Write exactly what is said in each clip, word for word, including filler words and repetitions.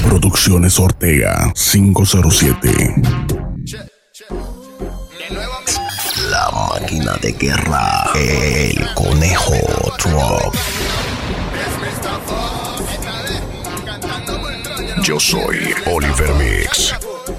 Producciones Ortega cinco cero siete. La máquina de guerra, el Conejo Truck. Yo soy Oliver Mix.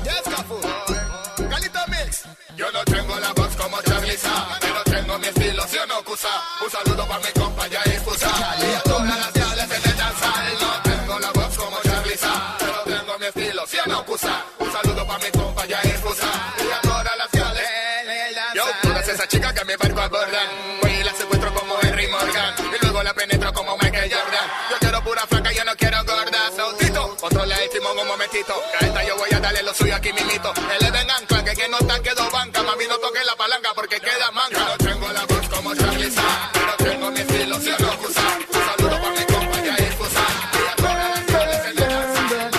Yo no tengo la voz como Charliza, pero tengo mi estilo, ¿sí o no, Cusa? Un saludo para mi compa Yair Cusa y a todas las diales en el danzal. No tengo la voz como Charliza, pero tengo mi estilo, ¿sí o no, Cusa? Un saludo para mi compa Yair Cusa y a todas las diales. Yo, todas esas chicas que a mi barco abordan, voy y las secuestro como Henry Morgan y luego la penetro como Michael Jordan. Yo quiero pura flaca, yo no quiero gorda. Sautito, controla el timón un momentito, que a esta yo voy a darle lo suyo aquí mimito. El Eden Ancla, que quien no está quedó banca, mami no toque la palanca porque queda manca. Yo no tengo la voz como Charliza, pero tengo mi estilo, ¿sí o no, Cusa? Un saludo para mi compa Yair Cusa y a todas las diales en el danzal.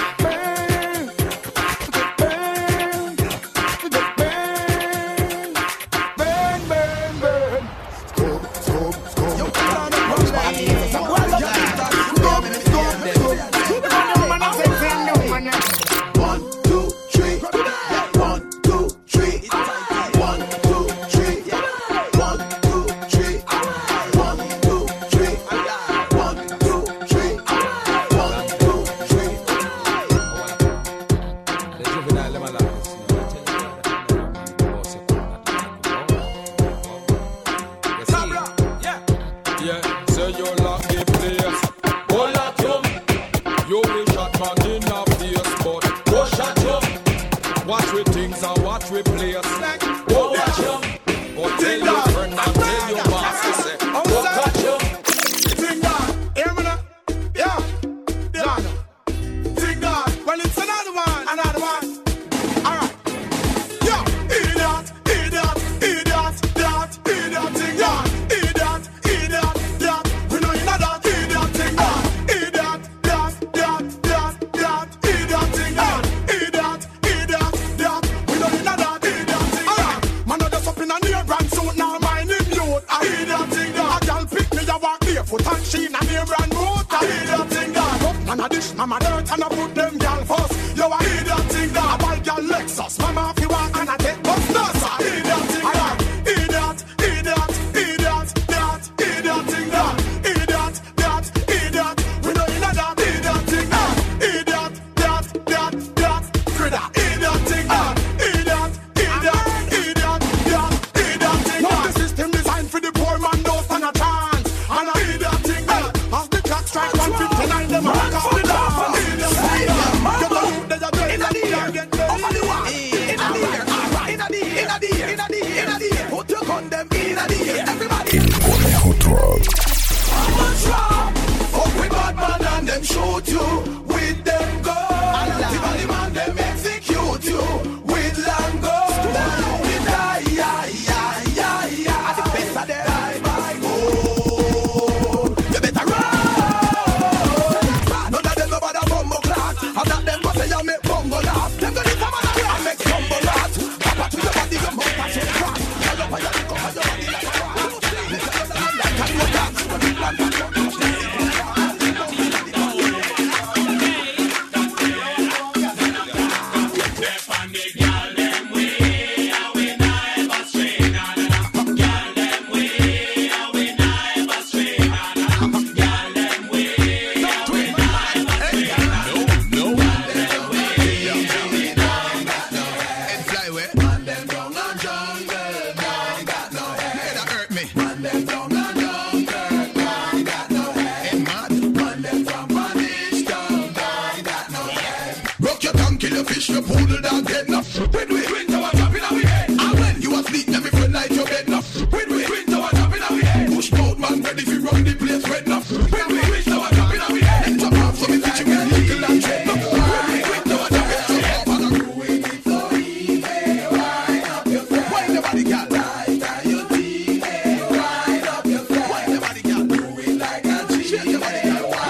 El Conejo Truck.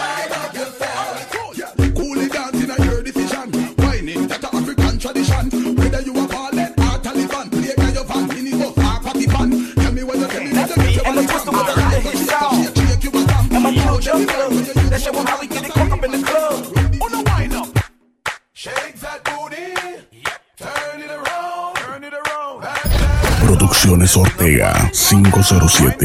Tradition. Producciones Ortega cinco cero siete.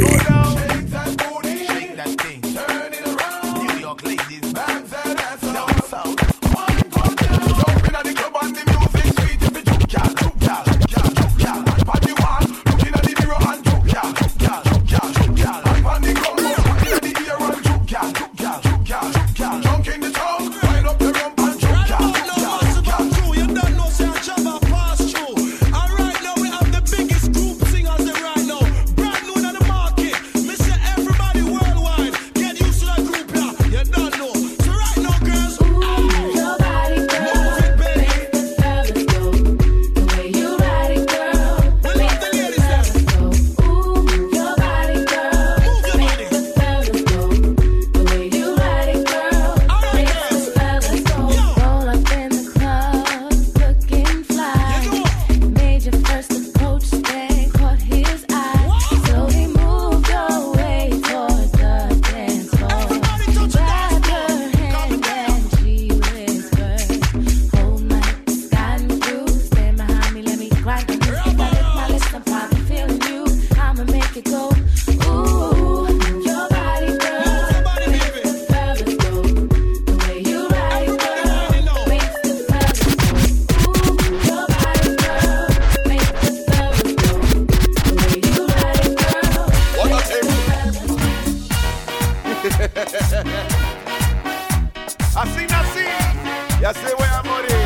Así nací y así voy a morir.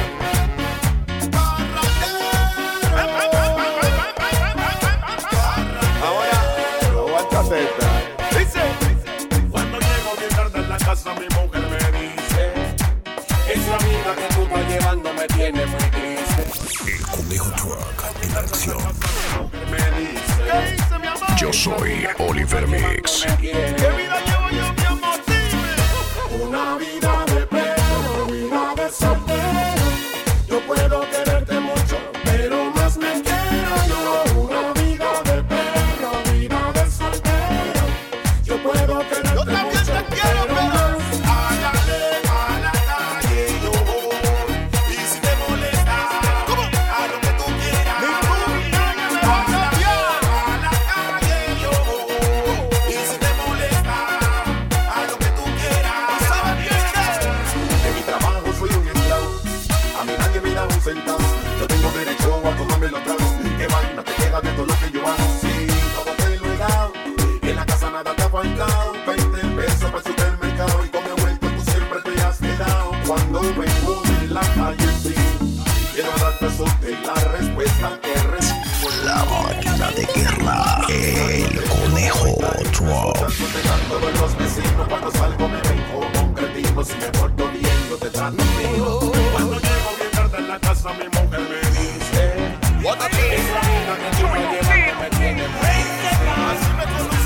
Ahora, aguántate esta. Dice, cuando llego bien tarde en la casa, mi mujer me dice, esa vida que tú vas llevando me tiene muy triste. El Conejo Truck en acción. Me dice, ¿qué hice, mi amor? Yo soy Oliver Mix. ¿Qué vida llevo yo, mi amor? Dime. Una vida de perro, vida de soltero. Yo puedo quererte mucho, pero más me quiero yo. Una vida de perro, vida de soltero. Yo puedo quererte yo también mucho, te quiero, pero más. Hágale a la calle yo voy. Y si te molesta, ¿cómo? A lo que tú quieras. Hágale a la calle yo voy. Y si te molesta, a lo que tú quieras. ¿Sabes qué? En mi trabajo soy un esclavo. A mí nadie me da un centavo. Yo tengo derecho a tomármelo otra vez. Que vaina te queda de todo lo que yo hago. Sí, todo te lo he dado. En la casa nada te ha faltado. veinte pesos para el supermercado. Y con el vuelto tú siempre te has quedado. Cuando me puse en la calle, sí. Quiero darte de la respuesta que recibo. La máquina de guerra. El Conejo Truck. Todos los vecinos cuando salgo me ven como un cretino. Si me porto bien yo te trato fino. Cuando llego bien tarde en la casa mi mujer me dice, esa vida que tú me llevas me tiene muy triste. Así me conoces.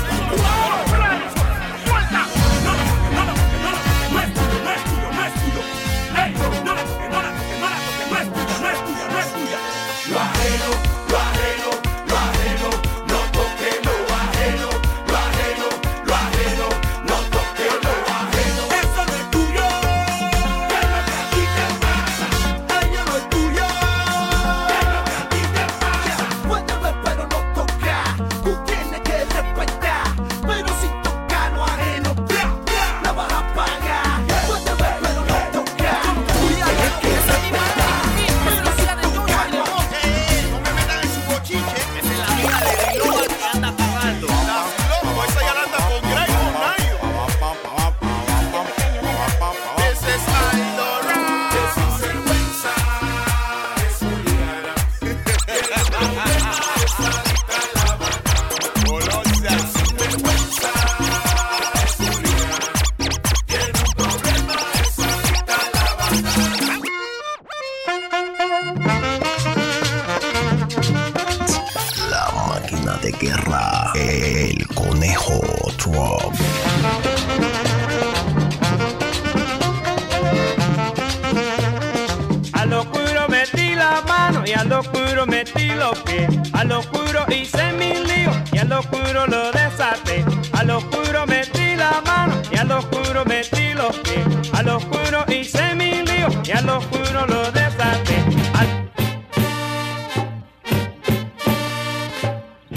¡Suelta! No, no, no, no, no es tuyo, no es tuyo, no es tuyo. ¡Ey! No, no, no, no, no, no es tuyo, no es tuya, no es tuya. Lo ajeno, lo ajeno, lo ajeno, no toque lo ajeno, lo ajeno, lo ajeno, no toque lo ajeno. Eso no es tuyo. ¿Qué es lo que a ti te pasa? Ella no es tuya. ¿Qué es lo que a ti te pasa? Puedes ver pero no tocar. Tú tienes que respetar. Pero si toca lo ajeno, bla, bla, la vas a pagar. Puedes ver pero no tocar. Tienes que respetar. Pero si toca lo ajeno. No me metan en su bochiche, esa es la vida de Loba que anda pagando. Loco, esa ya la anda con Grey con Nayo. Ese es Aldo Rap. Que sin vergüenza es Juliana. Tiene un problema, es adicta a la banana. Colombia. Sin vergüenza es Juliana. Tiene un problema, es adicta a la banana. La máquina de guerra. El Conejo Truck. A lo oscuro metí la mano y a lo oscuro metí los pies. A lo oscuro hice mi lío y a lo oscuro lo desaté. A lo oscuro metí la mano y a lo oscuro metí los pies. A lo oscuro hice mi lío y a lo oscuro lo desaté. Al-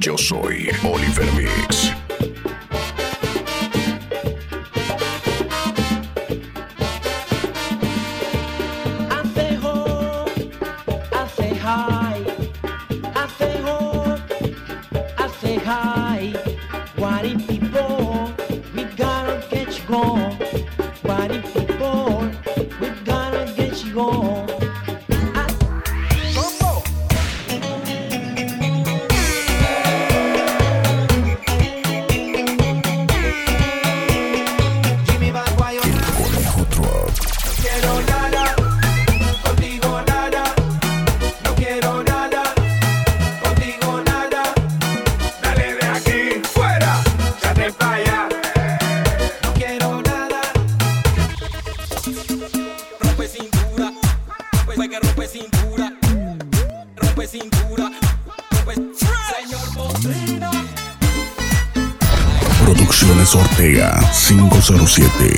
Yo soy Oliver Mix. Producciones Ortega cinco cero siete.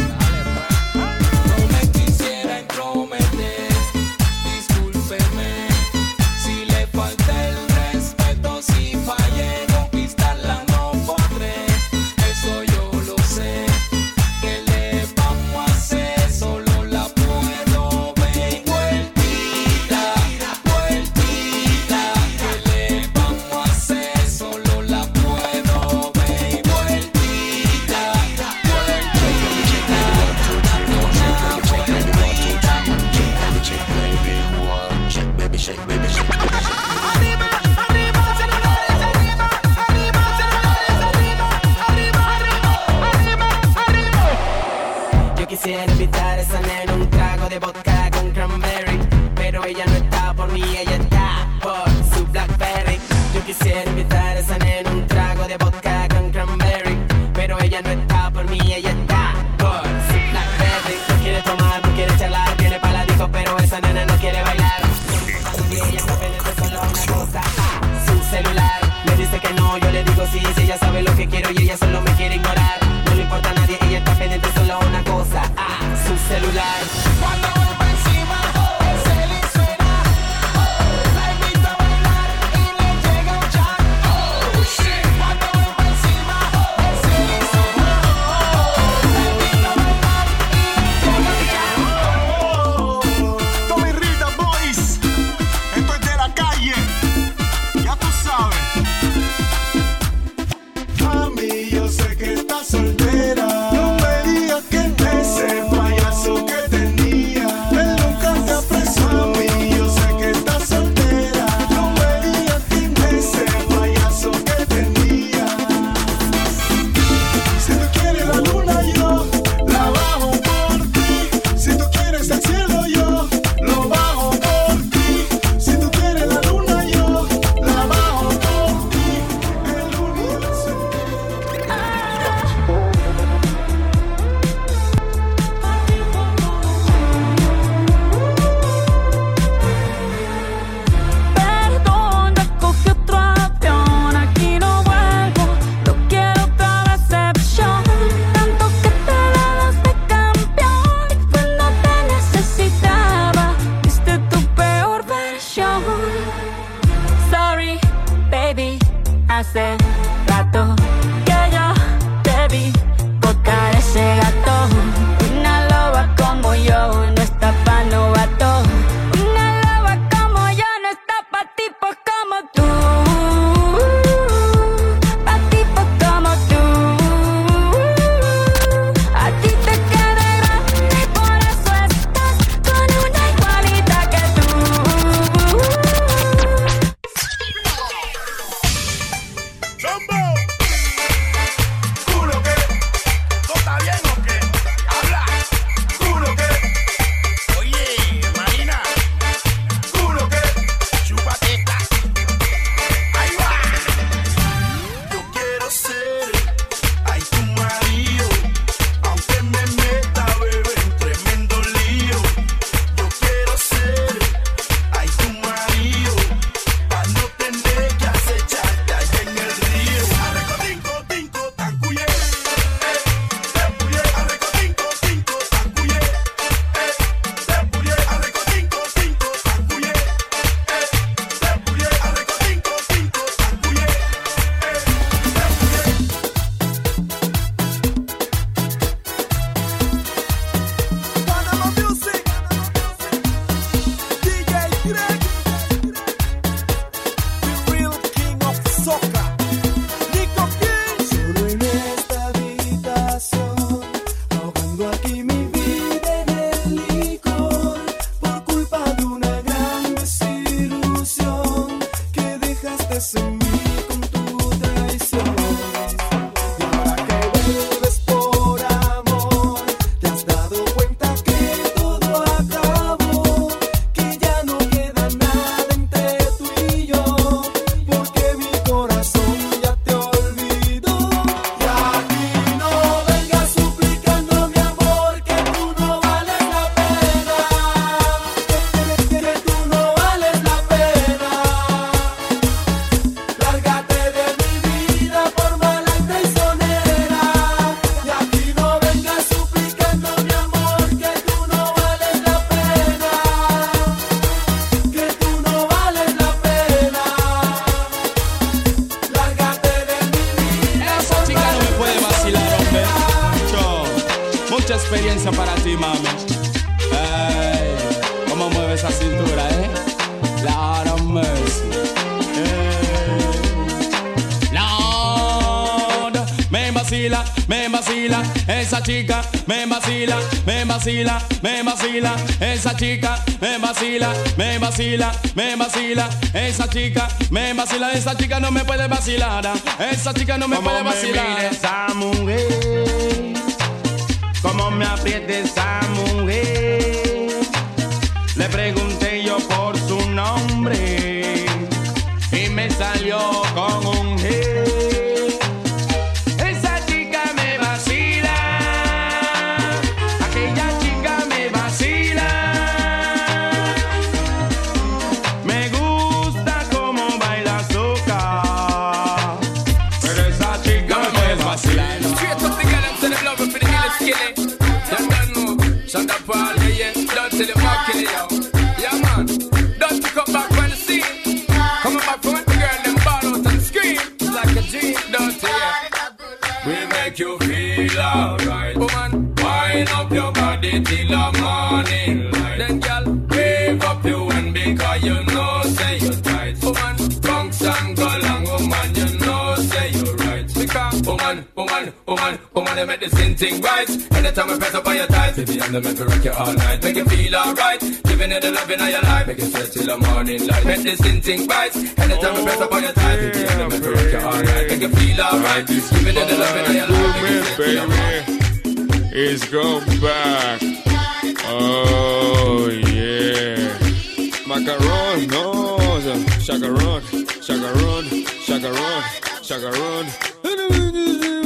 Quisiera invitar a esa nena un trago de vodka con cranberry, pero ella no está por mí, ella está por su Blackberry. Yo quisiera invitar a esa nena un trago de vodka con cranberry, pero ella no está por mí, ella está por su Blackberry. No quiere tomar, no quiere charlar, viene para la disco, pero esa nena no quiere bailar. Y ella está pendiente solo una cosa, su celular. Me dice que no, yo le digo sí, si ella sabe lo que quiero y ella solo me quiere ignorar. No le importa a nadie, ella está pendiente solo una cosa, ah, su celular. Cuando vuelva encima, el cel suena, la invito a bailar y le llega un chat. Oh, shit. Cuando vuelva encima, el cel suena, la invito a bailar y le llega un chat. Tommy Rita Boys, esto es de la calle, ya tú sabes. Mami, yo sé que estás soltera. No me digas que ese payaso que tenía él nunca te apresó. Mami, yo sé que estás soltera. No me digas que ese payaso que tenía. Si tú quieres la luna yo la bajo por ti. Si tú quieres el cielo yo lo bajo por ti. Si tú quieres la luna yo la bajo por ti. El universo. Perdona, cogí otro avión, aquí no vuelvo, no quiero otra decepción. Tanto que te dabas de campeón y cuando te necesitaba, viste tu peor versión. Sorry, baby, hace rato que yo te vi botar ese gato. Una loba como yo no está pa' novato. Una loba como yo no está pa' tipos como tú. Pa' tipos como tú. A ti te queda grande, por eso estás con una igualita que tú. Yo soca. Nico King. Solo en esta habitación, ahogando aquí mi vida en el licor, por culpa de una gran desilusión que dejaste en mí con tu traición. Y ahora que vuelves por amor, te has dado cuenta que todo acabó, que ya no queda nada entre tú y yo, porque mi corazón ya te olvidó. Y aquí no vengas suplicando, mi amor, que tú no vales la pena, que, que tú no vales la pena. Lárgate de mi vida por mala y traicionera. Y aquí no vengas suplicando, mi amor, que tú no vales la pena, que tú no vales la pena. Lárgate de mi vida. Esa chica no me puede vacilar, hombre. Mucho, mucha experiencia para ti, mami. Ey, cómo mueve esa cintura, eh. Lord of mercy. Ey. Lord, me vacila, me vacila. Esa chica me vacila, me vacila, me vacila. Esa chica me vacila, me vacila, me vacila. Esa chica me vacila. Esa chica no me puede vacilar. Esa chica no me Cómo puede me vacilar. mira esa mujer, cómo me aprieta esa mujer. Le pregunté yo por su nombre y me salió con un G. Esa chica me vacila, aquella chica me vacila. Me gusta cómo baila soca, pero esa chica No me me puedes vacilar. Straight up the girl and say them love it for the illest killing. You don't know, Shonda Paul, yeah, don't tell them how kill it, yo. Yeah, man, don't you come back from the scene. Coming back from it, the girl, them ball out and scream. It's like a dream, don't you, yeah. We make you feel alright. Woman, wind up your body till the morning light. Then, girl, wave up your hand because you know, say you're tight. Woman, bounce and go long, woman, you know, say you're right. Because, woman, woman, woman, woman, they make this thing thing right. Anytime I press up on your thighs, baby, I'm the man to rock you all night. Make you feel alright. Giving you the loving of your life. Make you sweat till the morning light. Make this thing thing right. Anytime I press up on your thighs, baby, I'm the man to rock you all night. Make you feel alright. Giving you the loving of your life. Make you sweat till the morning. It's go back. Oh yeah. Macaron, no. Chacaron, chacaron, chacaron, chacaron.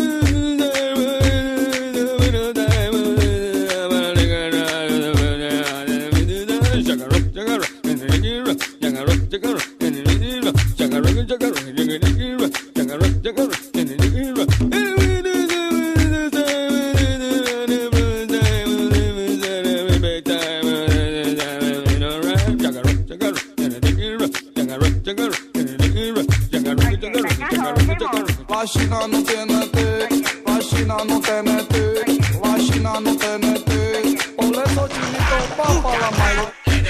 La China no tiene tic, la China no tiene tic, la China no tiene tic. Por eso chinito va pa' la mayo.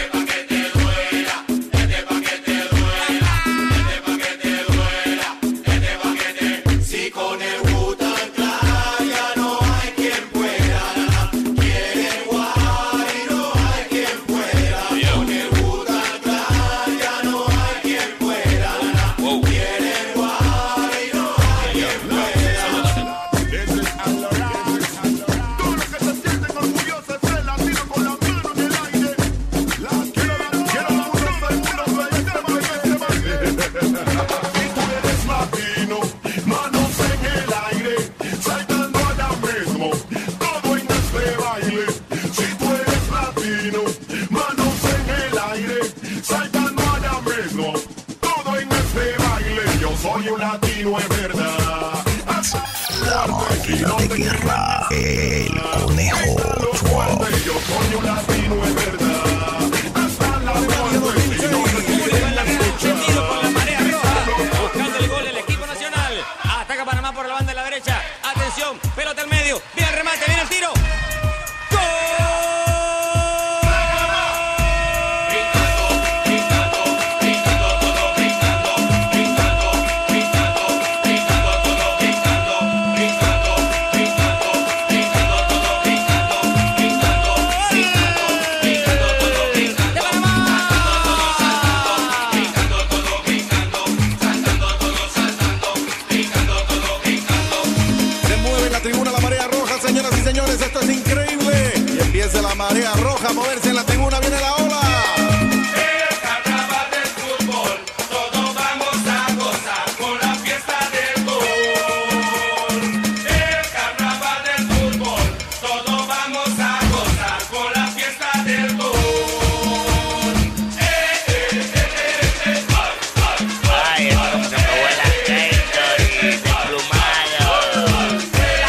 La máquina de guerra, el conejo Trump. Yo soy un latino, es verdad. Hasta la muerte. Encendido por la marea roja, buscando el gol el equipo nacional. Ataca Panamá por la banda de la derecha. Atención, pelota al medio. Viene el remate, viene el tiro. Yo roja, moverse en la tribuna, viene la ola. El carnaval del fútbol, todos vamos a gozar con la fiesta del gol. El carnaval del fútbol, todos vamos a gozar con la fiesta del gol. Eh, eh, eh, eh, eh, ay, ay, ay. Ay, es como que me huele a Gatorade desplumado.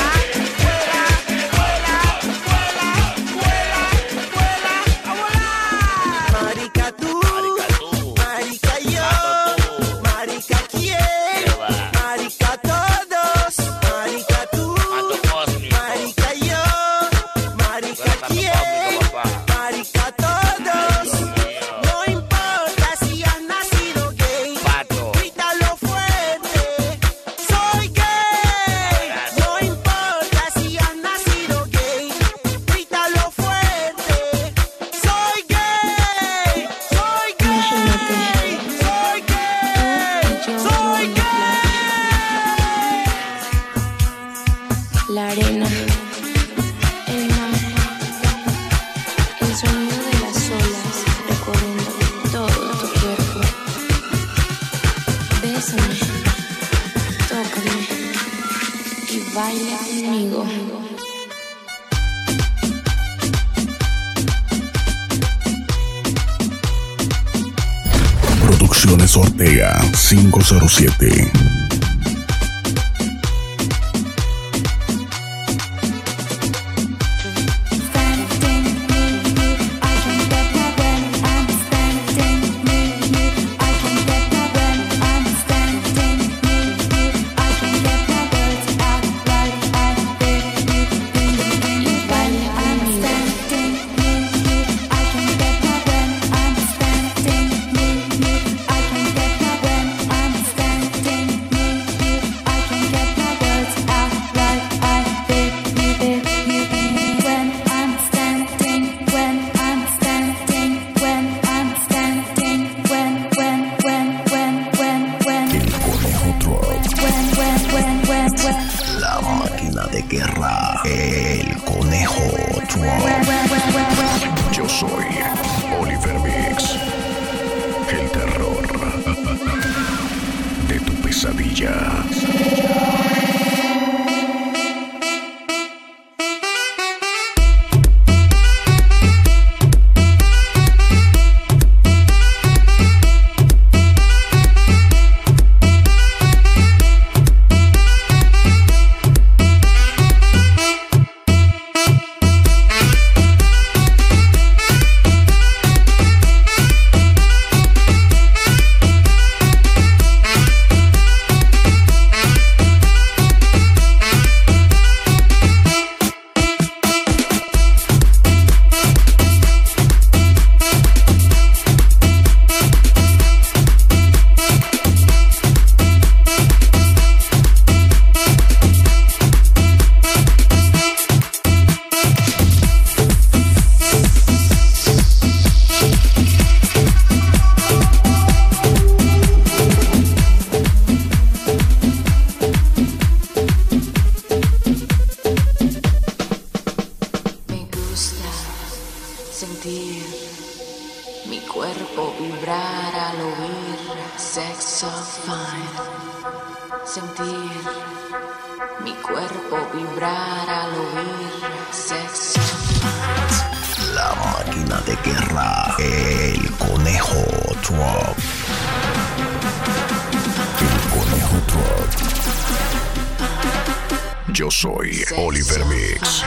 Marica tú, marica yo, marica quién, marica todos, marica tú, marica yo, marica quién, marica todos. No importa si has nacido gay, grítalo fuerte, soy gay. No importa si has nacido gay, grítalo fuerte, soy gay, soy gay, soy gay, soy gay. La arena, el mar, el sonido de las olas recorriendo todo tu cuerpo. Bésame, tócame y baila conmigo. Producciones Ortega cinco cero siete. La máquina de guerra, el conejo Trump. Yo soy Oliver Mix, el terror de tu pesadilla. Sentir mi cuerpo vibrar al oír Sex of Fine. Sentir mi cuerpo vibrar al oír Sex of Fine. La máquina de guerra, el conejo Trump. El conejo Trump. Yo soy Oliver Mix.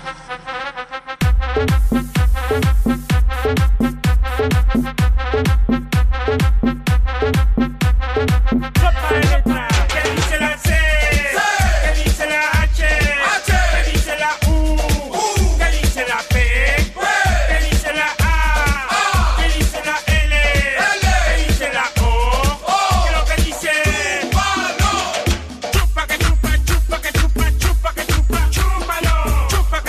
¿Qué dice la C? ¿Qué dice la H? ¿Qué dice la U? ¿Qué dice la P? ¿Qué dice la A? ¿Qué dice la L? ¿Qué dice la O? ¿Qué es lo que dice? Chupa que chupa, chupa que chupa, chupa que chupa, chúpalo. Chupa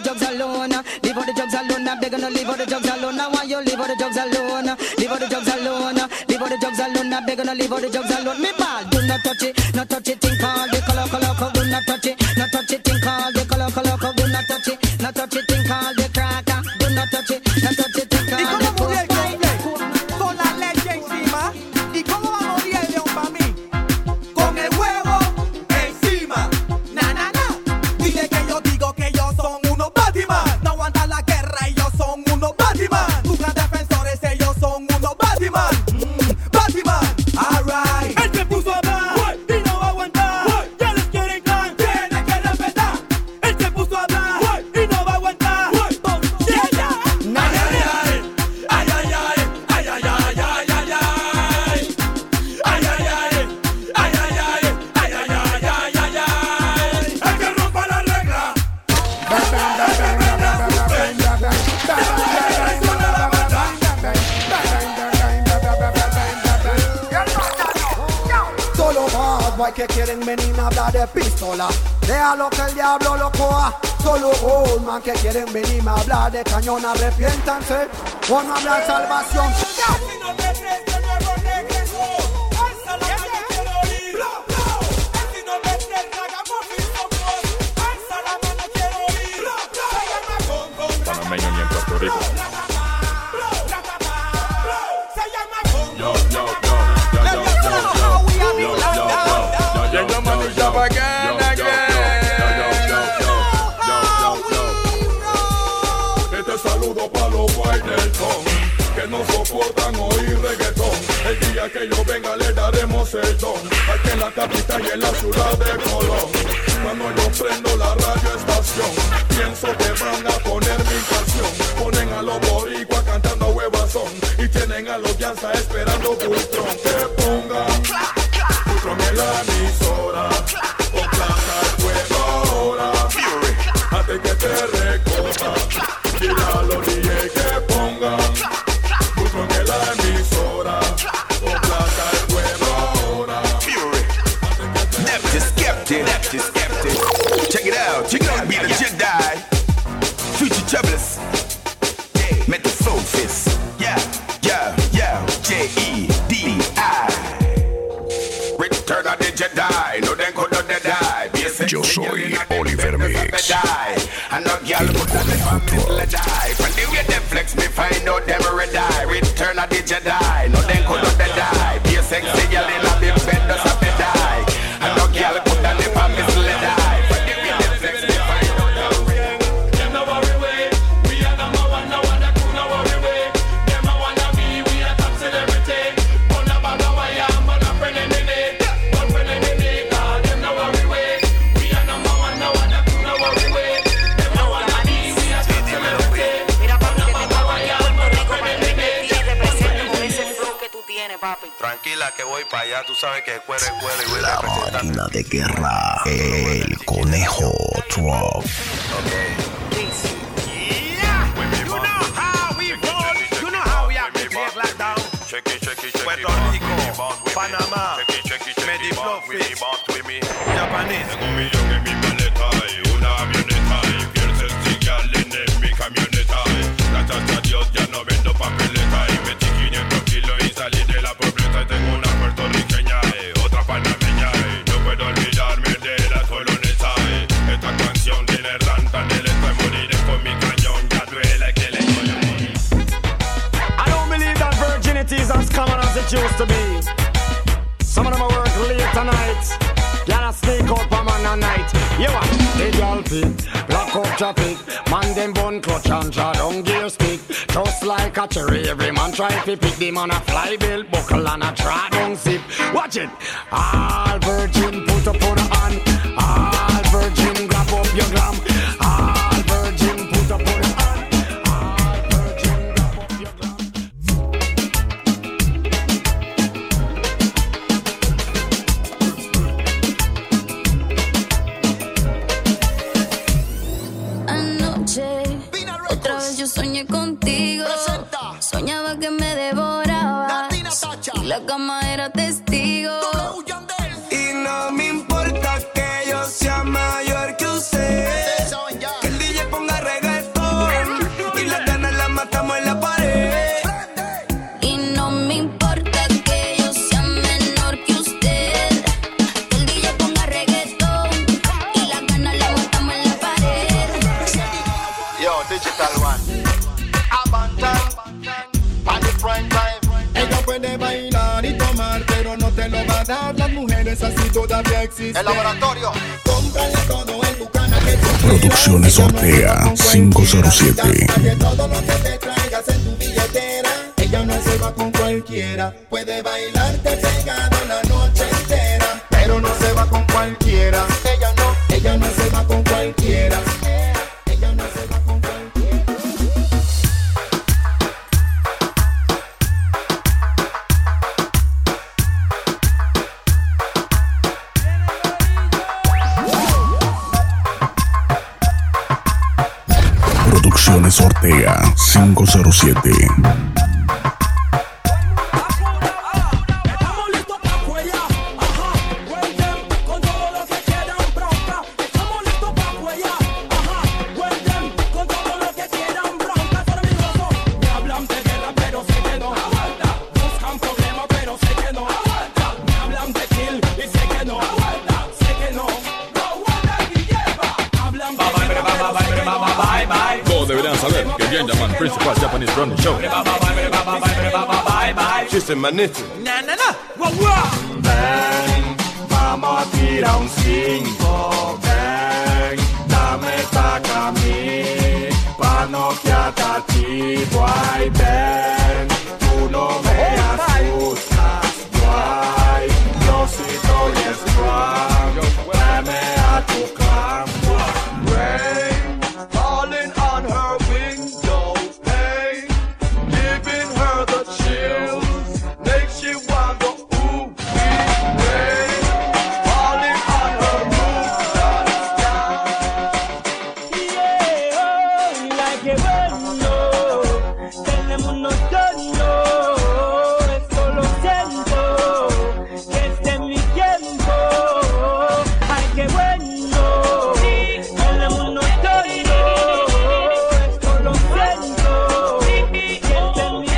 drugs alone. Leave all the drugs alone. I'm begging to leave all the drugs alone. I want you leave all the drugs alone. Leave all the drugs alone. Leave all the drugs alone. I'm begging to leave all the drugs alone. Me ball, do not touch it, not touch it. Think all the color, color, color. Do not touch it, not touch it. Think all the color, color, color. Do not touch it, not touch it. Think all the cracker. Do not touch it, not touch it. Think all the coke. Con la leche encima. ¿Y cómo va a morir el león para mí? Con el huevo encima. Na, na, na. Dile que yo digo que ellos son unos Batman. No aguantan la guerra, ellos son unos Batman. Tus grandes defensores, ellos son unos Batman. Mm, Batman, alright. Él se puso a hablar y no va a aguantar. Ya les quieren ganar, tiene que respetar. Él se puso a hablar y no va a aguantar. Yeah, yeah. Na, na, na. Ay, ay, ay. Ay, ay, ay, ay, ay, ay. Ay, ay, ay. Ay, ay, ay. Ay, ay, ay, ay, ay, ay. El que rompa la regla. Solo bad boy que quieren venir a hablar de pistola. Déjalo que el diablo lo coja. Solo old man que quieren venir a hablar de cañón. Arrepiéntanse o no habrá salvación. Panameño ni en Puerto Rico. Yo, yo, yo, yo, yo, yo, yo, yo, yo, yo, Llega manilla bacán, Este saludo pa' los Whiteleton que no soportan oír reggaetón. El día que yo venga le daremos el don. Aquí en la capital y en la ciudad de Colón. Cuando yo prendo la radioestación, pienso que van a poner mi canción. Ponen a los boricuas cantando huevazón y tienen a los Yanza esperando Bultrón. Que pongan Bultrón en la emisora, con plaza el juego ahora. Antes que te recoja, dile a los D J que pongan Bultrón en la emisora, con plaza el juego ahora. Lefty skeptic, lefty skeptic. Check it out, check it out, be the Jedi. Future troublers. Metamorphosis. Yeah, yeah, yeah. J E D I. Return of the Jedi. No then could not die. Yo soy Oliver Mix. And no girl could not live die. When they wear them flex, me find out them already die. Return of the Jedi. No then could not die. Be a sexy girl in a big bed does have to die. And no girl could not live and miss die. When they wear them flex, me find out them already die. Them no worry way. We are number one, no one that could no worry way. Them a wanna be, we are top celebrity. Burn a bag of wire, burn a friend in the day. One friend in the day, God, them no worry way. We are number one, no one that could no worry way. Them a wanna be, we are top celebrity. Burn a bag of wire, burn a friend in the day. Tranquila que voy para allá, tú sabes que cuero es cuero y voy La máquina de guerra, el conejo truck. You know how we roll, you know how we have to take lockdown. Puerto Rico, Panamá, Mediflofis, Japanese. Tengo un millón en mi maleta y una avioneta y piel sencilla en mi camioneta. Gracias a Dios ya no vendo papeleta y metí quinientos kilos y salí de la pobreza. Tengo una puertorriqueña, eh, otra panameña, eh, no puedo olvidarme de la colonesa. Eh. Esta canción tiene ranta de letra y moriré con mi cañón, ya duele que le doy. I don't believe that virginity is as common as it used to be. Some of them are work late tonight. Gotta sneak out for man a night. You are the girl fit, block up traffic. Man them bun clutch and draw down gear stick. Just like a cherry, every man try to pick them on a fly bill, buckle and a draw down zip. Watch it. All virgin put up on a hand. All virgin grab up your glam. All virgin put up on a hand. All virgin grab up your glam. Anoche, otra vez yo soñé contigo. Soñaba que me devorabas y la cama era testigo. Y no me importa que yo sea mayor que usted, que el D J ponga reggaetón. dar las mujeres así todavía existen. El laboratorio. Cómprale todo en Bucana que Producciones Ortega cinco cero siete. que todo lo que te traigas en tu billetera. Ella no se va con cualquiera. Puede bailarte pegado la noche entera, pero no se va con cualquiera. Ella no, ella no se va con cualquiera. Ella no se va con cualquiera. Producciones Ortega cinco cero siete. Deberían saber que Genja Man, principal Japanese running show. Chiste magnífico. Na, na, na. Wow, wow. Ven, vamos a tirar un cinco. Ven, dame esta a mí, pa' noquearte a ti, boy. Ven, tú no me asustas, boy. Yo sí estoy strong, dame a tu cama. Rain, falling on her window pane, giving her the chills, makes she want to ooh wee. Rain, falling on her roof, Yeah, oh, like que bueno, tenemos nosotros, esto lo siento, que este es mi tiempo. Ay, qué bueno, tenemos nosotros, esto lo siento, que este es mi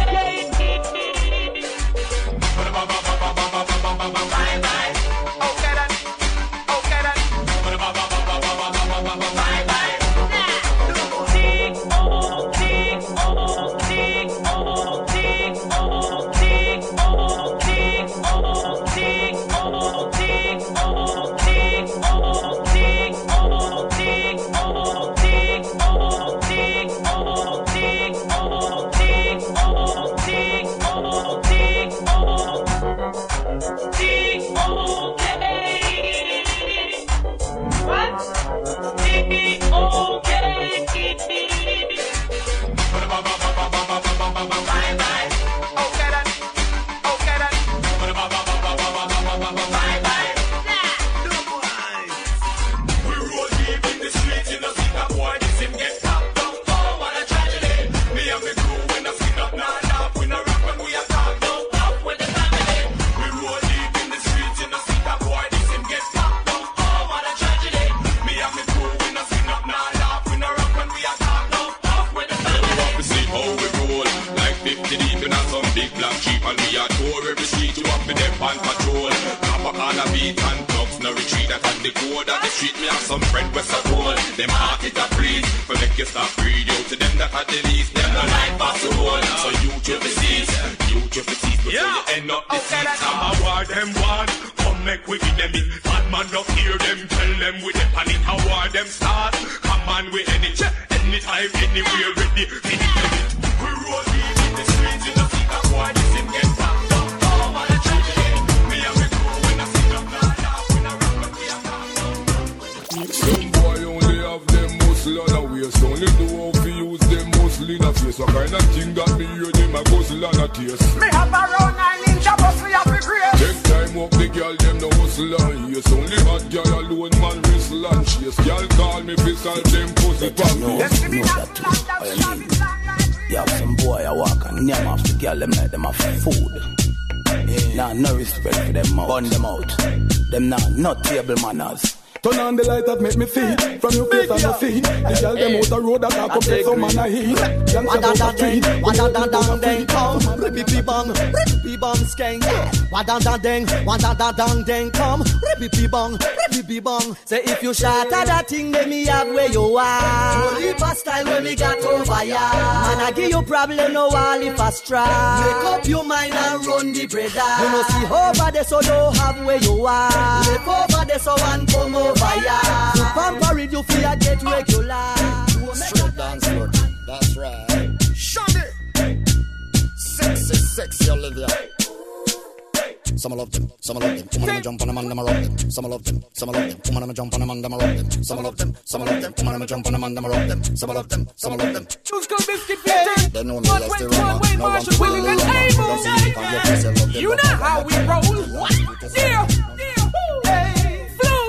No respect for them mouth. Bun them out. Them not, not table manners. Turn on the light that make me see. From your face and your feet. The girl them out the road that I come get some man a heat. Wadadadeng, wadadadadeng, come, rippy bong, rippy bong skeng, yeah. Wadadadeng, wadadadadeng, come, rippy bong, rippy bong. Say if you shatter that thing, let me have where you are. Only for style when we got over ya. Man, I give you problem, no all if I strike. Make up your mind and run the bread. You know see over there, so don't have where you are. Make over there, so one come over ya. You pamper it, you feel get regular. Straight dance floor, that's right. Shonny, sexy, sexy Olivia. Some love them, some love them. Woman, I'ma jump on them and I'ma rock them. Some love them, some love them. Woman, I'ma jump on them and I'ma rock them. Some love them, some love them. Woman, I'ma jump on them and I'ma rock them. Some love them, some love them. Choose good biscuit fifty. They know me as the Rama. No one to Willing and able. You know how we roll. Yeah, yeah. Hey, flow.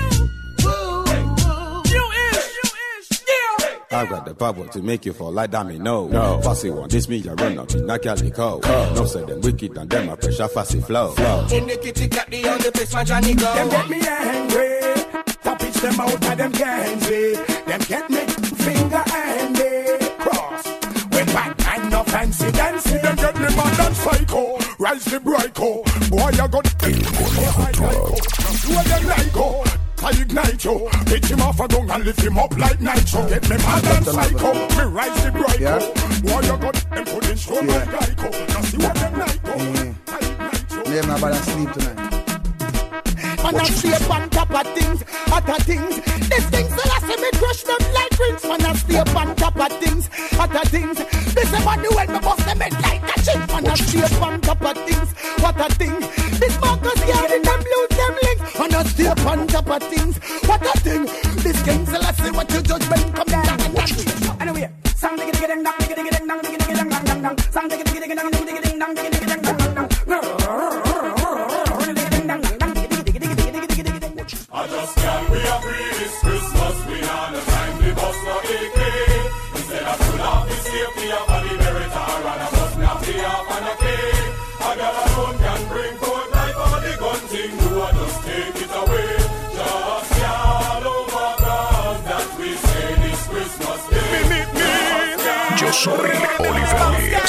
I've got the power to make you fall like Dammy, no. No. Fussy one, this me, you run up in a calico. No, say them wicked and them a pressure fussy flow. flow. In the kitty cat, the only place my Johnny go. Them get me angry. To pitch them out of them gangs. Them get me finger handy. Cross. When bad and no fancy dancing. Them get me mad and psycho. Rise the brico. Boy, you got the you are them Nico. I ignite you, hit him off a gun and lift him up like nitro. Get me mad and psycho, me rise the bright. Yeah. Boy, you got them putting show yeah. like Geico. Now see what them Nico. Mm. I ignite you. Me and my brother sleep tonight. Man, I sleep on top of things, other things. These things that I see me crush them like rings. Man, I sleep on top of things, other things. This is what the way me bust them head like a chip. Man, I sleep on top of things, what a thing. This Marcus getting them lose them links. Man, I sleep on top of things, what a thing. This king till I see what your judgment come down. Anyway, sang digga digga ding dong, digga digga ding dong, digga digga ding dong dong dong. Sang digga digga ding dong, digga digga ding dong, digga digga ding dong dong dong. I just can't we agree this Christmas we on the time we bust no A K. Instead of full of this safety of a liberator and a bust not the off and a cake. A girl alone can bring forth life on the gun thing. Do I just take it away? Just y'all over ground that we say this Christmas day. Me, me, me, Yo soy Oliver Mix.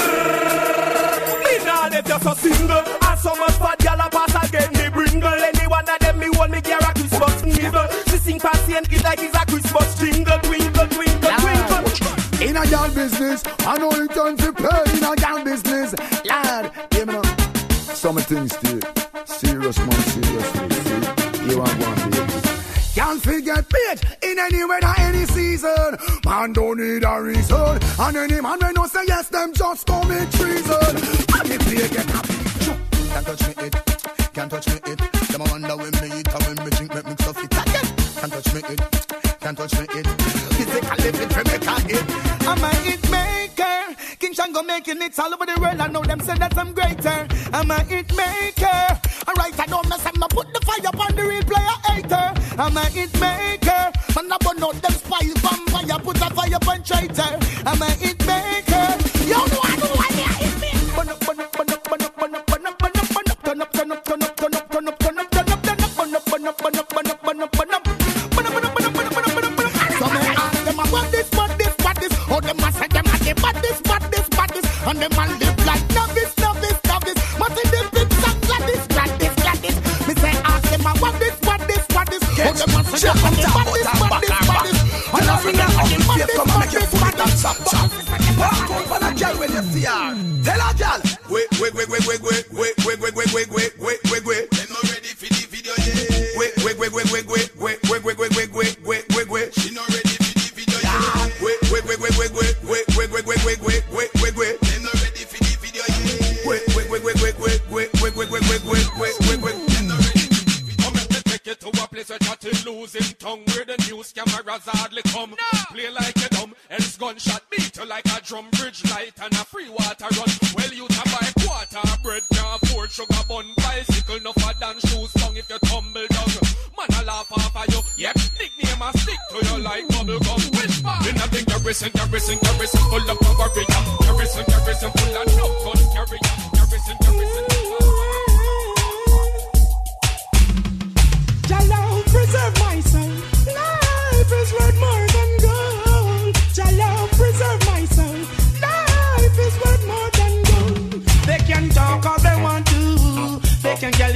Me nah live just a single. And so much fat gal a pass again the bringle. Anyone that them me want me gear a Christmas needle. She sing passy and it like it's a Christmas jingle. Twinkle, twinkle, twinkle. In a y'all business, I know it turn to play in a y'all business. Lad, hear me now. Some things still serious, man, seriously. See, you want one, baby. Can't forget bitch in any weather, any season. Man don't need a reason. And any man when no say yes, them just commit treason. And if they get happy, can't touch me it, can't touch me it. Them a wonder when me eat and when me drink, make me stuff it again. Can't touch me it, can't touch me it. Physically fit for make a hit. I'm a hit maker. King Shango making hits all over the world. I know them say that I'm greater. I'm a hit maker. Alright, I don't mess up. I put the fire upon the real player hater. I'm a hit maker. Man, I burn out them spies vampire. Put a fire upon traitor. I'm a hit maker. You know I know why me a hit maker. Burn up, burn up, burn up, burn up, burn up, burn up, burn up, burn up, turn up, turn up, turn up, turn up, turn up, turn up, turn up, turn up, burn up, burn up, burn up, burn up, burn up, burn up. Oh, them a say them a the baddest, baddest, baddest. And them a live like novice, novice, novice. Must see them big song Gladys, Gladys, Gladys. Me say ask them a what this, what this, what this. Oh, them a say them a the baddest, baddest, baddest. And I say them a the baddest, baddest, baddest. Walk out for a girl when you see her. Tell a girl. Wait, wait, wait, wait, wait, wait, wait, wait, wait, wait, wait, wait, wait, wait, wait. They not ready for the video yet. Wait, wait, wait, wait, wait, wait, wait, wait, wait, wait, wait, wait, wait, wait, wait. She not ready for the video yet. Wait, wait, wait, wait, wait, wait, wait, wait, wait, wait, wait, wait, wait, wait, wait. They not ready for the video yet. Wait, wait, wait, wait, wait, wait, wait, wait, wait, wait, wait, wait, wait, wait, wait. They not ready for the video. Come and take you to a place where chatting losing tongue, where the news cameras hardly come. Play like a dumb, else gunshot beat you like a drum, bridge light and a free water run. Well, you to buy quarter bread, can't afford sugar bun, bicycle no for than shoes tongue if you tumble down. Man, I laugh off of you. Yep, nickname a stick to you like bubble gum. Whisper. In a big garrison, garrison, garrison full of warrior. Garrison, garrison full of no gun carrier. Garrison, garrison. Jah Lord preserve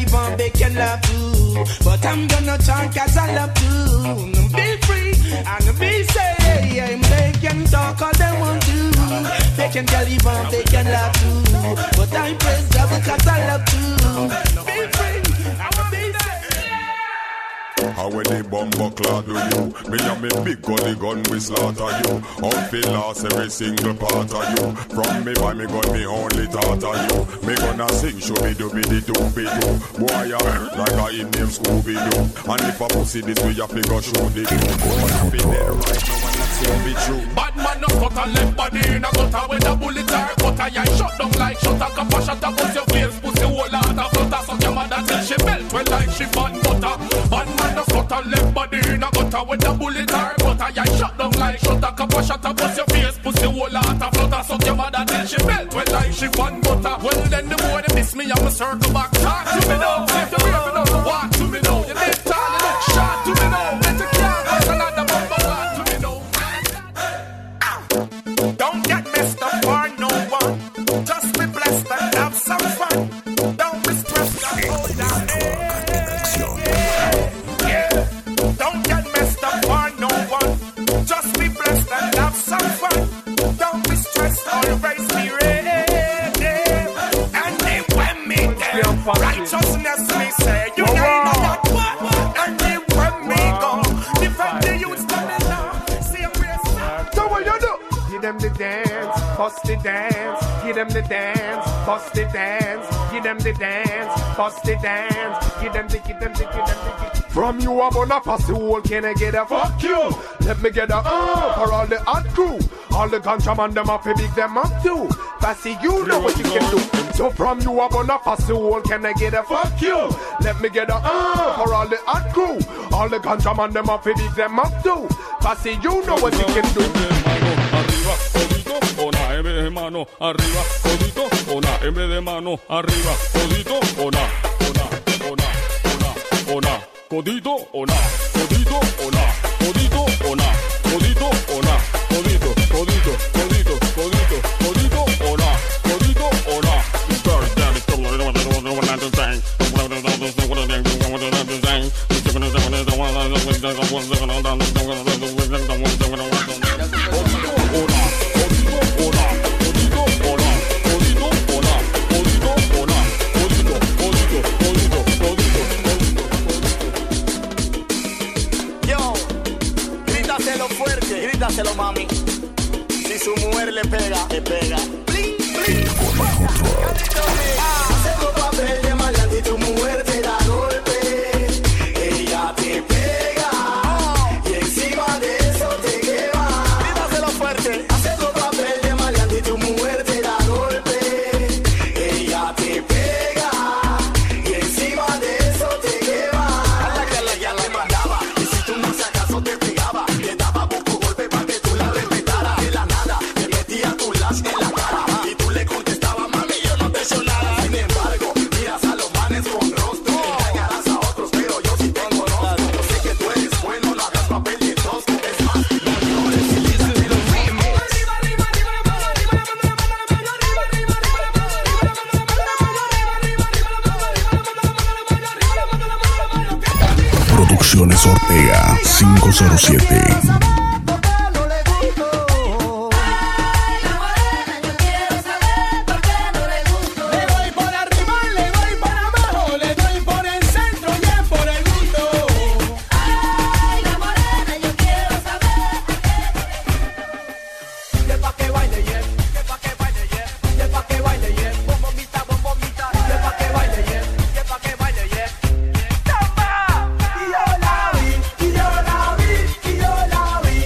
live on bake and love too. But I'm gonna talk cause I love to. Be free and be safe. I'm they can talk all they want to. They can live on bake and love too. But I praise God because I love to. Be free and be safe. How when the bomber clad do you? Me and me big gully gun we slaughter you. Out fi lost every single part of you. From me by me gun me only thought of you. Me gonna sing show me do be the do be do. Boy I hurt like a in name Scooby Doo. And if a pussy this way you fi go show the do. Boy I be there right now and that's so be true. Bad man no cut a left body in a gutter with a bullet or cutter. Yeah shut down like shut a cap a shot a bust your face. Pussy whole lot of flutter. Suck your mother till she melt well like she fat butter. Bad man no cut a left body in a gutter with a bullet or cutter. Yeah shut down like shut a cap a shot a bust your face. Pussy whole lot of flutter. Suck your mother till she melt well like she fat butter. Well then the boy they miss me I'ma circle back. Talk to me now. If you hear me now, walk to me now. You live tall, you look short to me now. Let you can't pass another bumper walk to me now. Don't get messed up for no one. Just be blessed and have some fun. Don't be stressed and hold down. Yeah. Don't get messed up for no one. Just be blessed and have some fun. Don't be stressed, always be ready. And then when me there, righteousness me say, you ain't not what. And then when me go, defend the youth coming now. See a place. So what you do? Give them the dance, bust the dance. Give them the dance, bust the dance. Give them the dance, bust the dance. Give them the, give them the, give them the, give. From you I'm on a pass the whole, can I get a fuck you? Let me get a uh for all the hot crew. All the ganja man them up, big them up too. Passy, you know what you can do. So from you I'm on a pass the whole, can I get a fuck you? Let me get a uh for all the hot crew. All the ganja man them up, big them up too. Passy, you know what you can do. Arriba, codito, ona, en vez de mano, arriba, codito, ona, en vez de mano, arriba, codito, ona, ona, ona, ona, ona, codito, ona, codito, ona, codito, ona, codito, ona, codito, codito, codito, codito, codito, ona, codito, ona. Very damn it, don't know what I'm saying. Grítaselo, mami. Si su mujer le pega, le pega. Bling, bling. Hace tu papel de maleante y tu mujer te da golpe. Ella te pega y encima de eso te quema. Grítaselo fuerte. Hace tu papel de maleante y tu mujer te da golpe. Ella te pega y encima de eso te quema. A la que la ya le mandaba y si tú no hacías caso te pegaba. Le daba poco golpe para que tú la respetaras. De la nada te metía tu lash en la cara y tú le contestabas, mami, yo no te he hecho nada. Sin embargo, miras a los manes con rostro. Engañarás a otros, pero yo sí tengo rostro. Yo sé que tú eres bueno, no hagas papel de tosco. Es más, no llores y lízate los ritmos. Producciones Ortega cinco cero siete. Y yo la vi, y yo la vi, y yo la vi.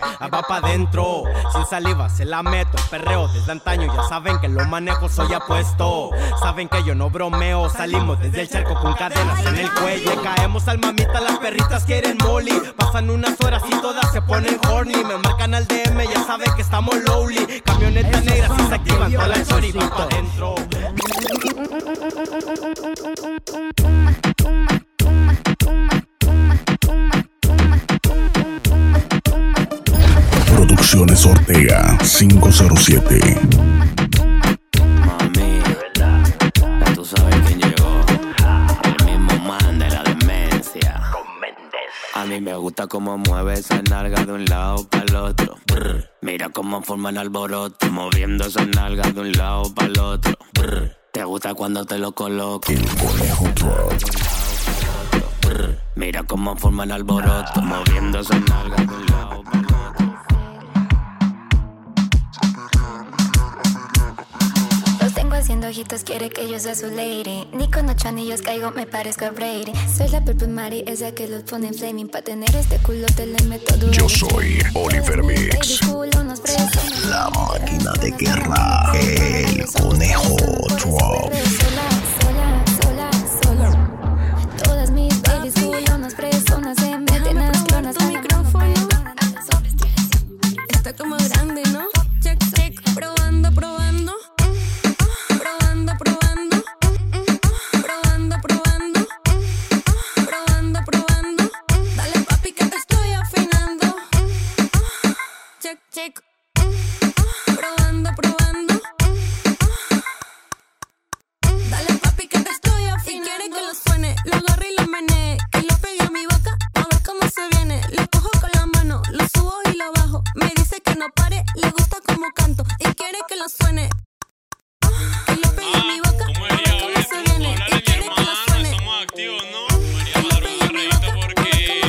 va pa' dentro, sin saliva se la meto. Perreo desde antaño, ya saben que lo manejo, soy apuesto. Saben que yo no bromeo, salimos desde el charco con cadenas en el cuello. Le caemos al mamita, las perritas quieren molly. Pasan unas horas y todas se ponen horny. Me marcan al D M, ya saben que estamos lowly. Camioneta negra, si se activan todas las story, va pa' dentro. Producciones Ortega cinco cero siete. Mami, ya tú sabes quién llegó. El mismo man de la demencia. A mí me gusta cómo mueve esa nalga de un lado para el otro. Brr. Mira cómo forman alboroto, moviendo esa nalga de un lado para el otro. Brr. Te gusta cuando te lo coloco. El Conejo Drop. Mira cómo forman alboroto, moviendo esa nalga de un lado para el otro. Haciendo ojitos, quiere que yo sea su lady. Ni con ocho anillos caigo, me parezco a Brady. Soy la Purple Mari, esa que los pone en flaming. Pa' tener este culo te le meto duro. Yo soy Oliver Mix. La máquina de guerra. El Conejo Drop. Sola, sola, sola, sola. Todas mis babies culonas personas se meten a las clonas. Tu micrófono está como grande, ¿no? Check, check, probando, probando. Probando, probando, probando, probando, probando, probando. Dale papi que te estoy afinando. Check, check. Probando, probando. Dale papi que te estoy afinando. Si quiere que lo suene, lo agarre y lo menee. Que lo pegue a mi boca, a ver cómo se viene. Lo cojo con la mano, lo subo y lo bajo. Me dice que no pare, le gusta como canto. Y quiere que lo suene. Que lo pegue a mi boca, a ver cómo se viene. Y quiere que lo suene. Somos activos, ¿no? Deberíamos dar un arreglito porque...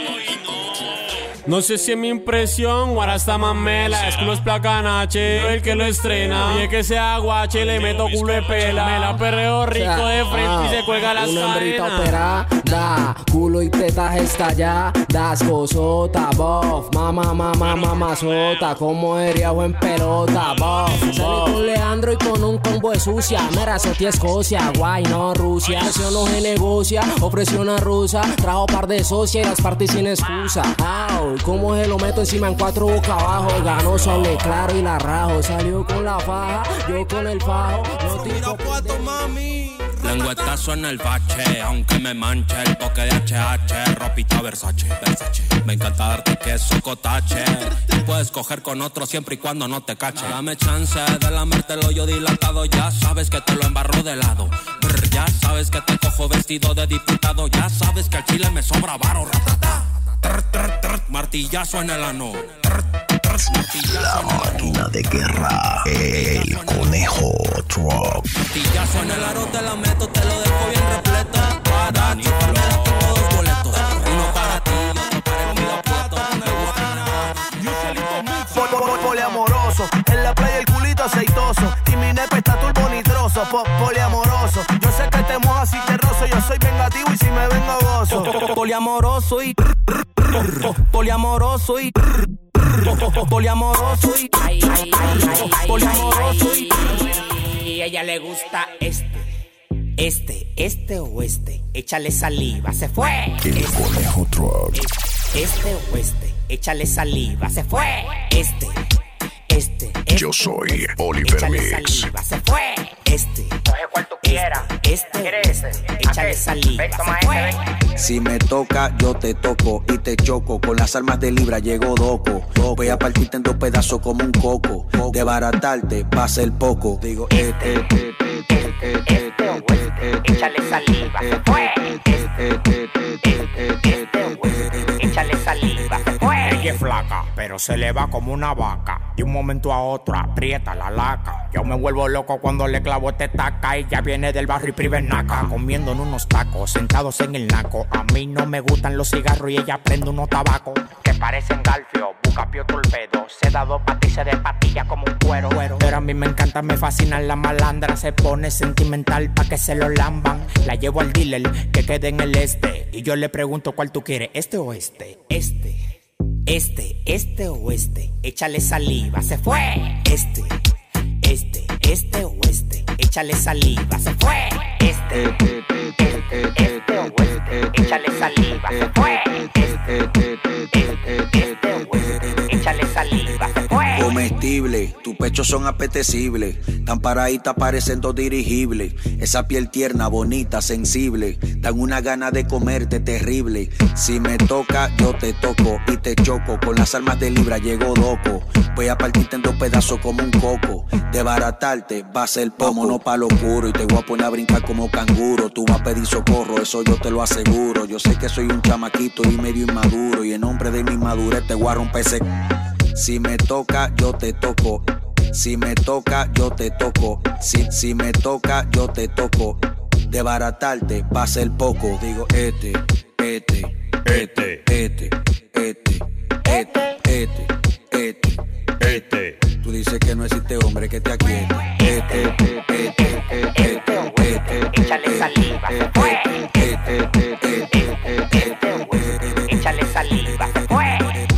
No sé si es mi impresión, ahora está mamela. Es culo es placanache, yo el que lo estrena. Y es que sea guache, le meto culo de pela. Me la perreo rico de frente y se cuelga las una hembrita cadenas. operada, culo y tetas estalladas, cosota, bof, mamá, mamá, mamazota, como diría buen pelota, bof. Salí con Leandro y con un combo de sucia, mera Soti Escocia, guay, no Rusia. Eso no se negocia, ofreció una rusa, trajo par de socias y las partes sin excusa. Au, como se lo meto encima en cuatro boca abajo, ganó sale claro y la rajo. Salió con la faja, yo con el fajo, no tiro mami. Lengüetazo en el bache, aunque me manche el toque de H H, ropita Versace, Versace. Me encanta darte queso cotache. Puedes coger con otro siempre y cuando no te cache. Dame chance de lamértelo yo dilatado. Ya sabes que te lo embarro de lado. Brr, ya sabes que te cojo vestido de diputado. Ya sabes que al chile me sobra varo, ratata. Trr, trr, trr, martillazo en el ano. Trr, trr, martillazo La en el ano. máquina de guerra. El Conejo Drop. Martillazo en el aro, te la meto, te lo dejo bien repleto. Para chupar me das como dos boletos. Uno para ti y otro para el mío puesto. Pol- pol- Poliamoroso, en la playa el culito aceitoso. Y mi nepe está turbo nitroso. Po- Poliamoroso, yo sé que te mojas y te rozo. Yo soy vengativo y si me vengo gozo. Poliamoroso y poliamoroso y poliamoroso y poliamoroso y ella le gusta este, este, este o este. Échale saliva, se fue. El Conejo Drop. Este o este. Échale saliva, se fue. Este, este, este. Yo soy Oliver Échale Mix. saliva, se fue. Este, Coge cual tú quieras. este, ¿Quieres ese? échale Aquel. saliva, Ven, toma se ese, fue. ven. Si me toca, yo te toco y te choco. Con las armas de Libra llego doco. Voy a partirte en dos pedazos como un coco. De baratarte va a ser poco. Digo, este, este, este, este, Este o este. Échale saliva, se fue. Este, este o este. Échale saliva, se fue. Ella es flaca, pero se le va como una vaca. De un momento a otro aprieta la laca. Yo me vuelvo loco cuando le clavo este taca. Ella viene del barrio y prive naca. Comiendo en unos tacos, sentados en el naco. A mí no me gustan los cigarros y ella prende unos tabacos que parecen galfio, bucapio torpedo. Se da dos patices de patilla como un cuero. Pero a mí me encanta, me fascina la malandra. Se pone sentimental pa' que se lo lamban. La llevo al dealer que quede en el este. Y yo le pregunto cuál tú quieres, este o este. Este. Este, este o este, échale saliva, se fue. Este, este, este o este, échale saliva, se fue. Este, este, este o este, échale saliva, se fue. Este, este, este o este, échale saliva, se fue. Comestible, tus pechos son apetecibles, tan paraditas parecen dos dirigibles. Esa piel tierna, bonita, sensible, dan una gana de comerte terrible. Si me toca, yo te toco y te choco. Con las armas de Libra llego doco. Voy a partirte en dos pedazos como un coco. Desbaratarte va a ser poco, no pa' lo puro. Y te voy a poner a brincar como canguro. Tú vas a pedir socorro, eso yo te lo aseguro. Yo sé que soy un chamaquito y medio inmaduro, y en nombre de mi madurez te voy a romper ese. Si me toca, yo te toco. Si me toca, yo te toco. Si, si me toca, yo te toco. Desbaratarte va a ser poco. Digo, este, este, este, este, este, este, este, este, este. Tú dices que no existe hombre que te aquiete. Este, este, este, este, este. Échale saliva, se fue. Este, este, este, échale saliva, se fue.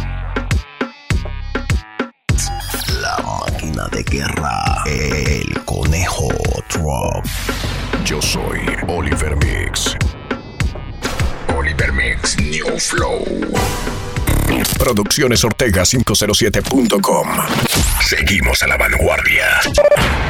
La máquina de guerra, el conejo Drop. Yo soy Oliver Mix. Oliver Mix New Flow. Producciones Ortega quinientos siete punto com. Seguimos a la vanguardia.